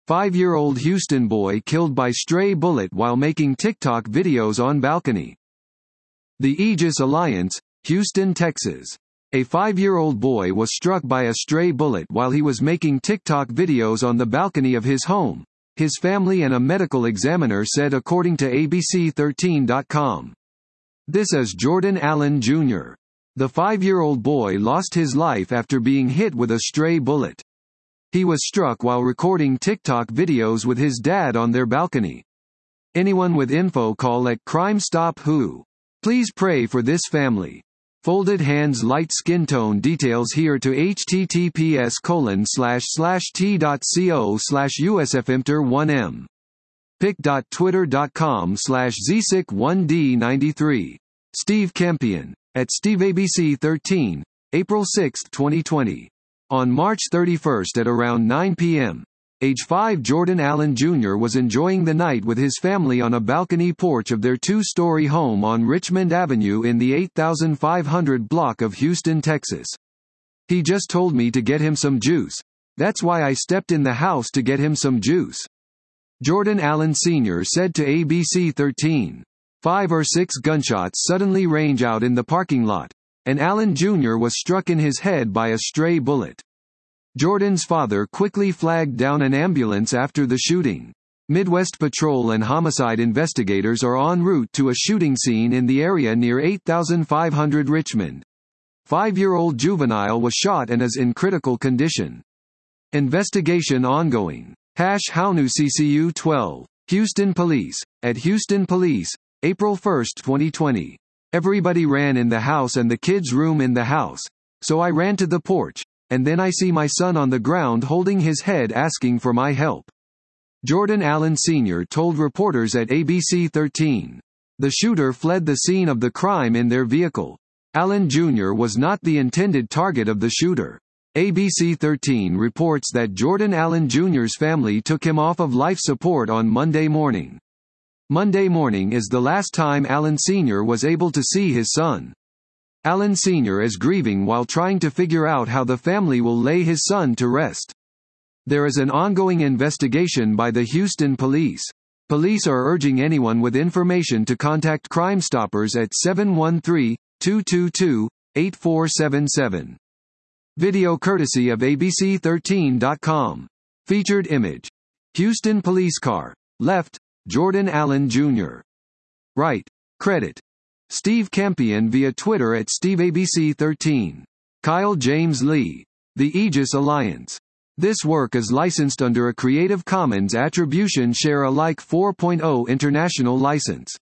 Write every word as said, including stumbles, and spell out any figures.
Five-year-old Houston boy killed by stray bullet while making TikTok videos on balcony. The Aegis Alliance, Houston, Texas. A five-year-old boy was struck by a stray bullet while he was making TikTok videos on the balcony of his home, his family and a medical examiner said, according to A B C thirteen dot com. This is Jordan Allen Junior The five-year-old boy lost his life after being hit with a stray bullet. He was struck while recording TikTok videos with his dad on their balcony. Anyone with info, call at Crime Stop W H O. Please pray for this family. Folded hands, light skin tone. Details here to https colon slash slash t.co slash usfmter1m. pic.twitter.com slash zsick1d93. Steve Campion. At SteveABC thirteen, April sixth twenty twenty. On March thirty-first at around nine p m, age five Jordan Allen Junior was enjoying the night with his family on a balcony porch of their two-story home on Richmond Avenue in the eight thousand five hundred block of Houston, Texas. He just told me to get him some juice. That's why I stepped in the house to get him some juice. Jordan Allen Senior said to A B C thirteen. Five or six gunshots suddenly range out in the parking lot, and Allen Junior was struck in his head by a stray bullet. Jordan's father quickly flagged down an ambulance after the shooting. Midwest Patrol and homicide investigators are en route to a shooting scene in the area near eight thousand five hundred Richmond. Five-year-old juvenile was shot and is in critical condition. Investigation ongoing. Hash Haunu C C U twelve. Houston Police. At Houston Police, April first twenty twenty. Everybody ran in the house and the kids' room in the house, so I ran to the porch, and then I see my son on the ground holding his head asking for my help. Jordan Allen Senior told reporters at A B C thirteen. The shooter fled the scene of the crime in their vehicle. Allen Junior was not the intended target of the shooter. A B C thirteen reports that Jordan Allen Junior's family took him off of life support on Monday morning. Monday morning is the last time Allen Senior was able to see his son. Allen Senior is grieving while trying to figure out how the family will lay his son to rest. There is an ongoing investigation by the Houston Police. Police are urging anyone with information to contact Crime Stoppers at seven one three, two two two, eight four seven seven. Video courtesy of A B C thirteen dot com. Featured image. Houston police car. Left, Jordan Allen Junior Right. Credit. Steve Campion via Twitter at SteveABC thirteen. Kyle James Lee. The Aegis Alliance. This work is licensed under a Creative Commons Attribution Share Alike four point oh international license.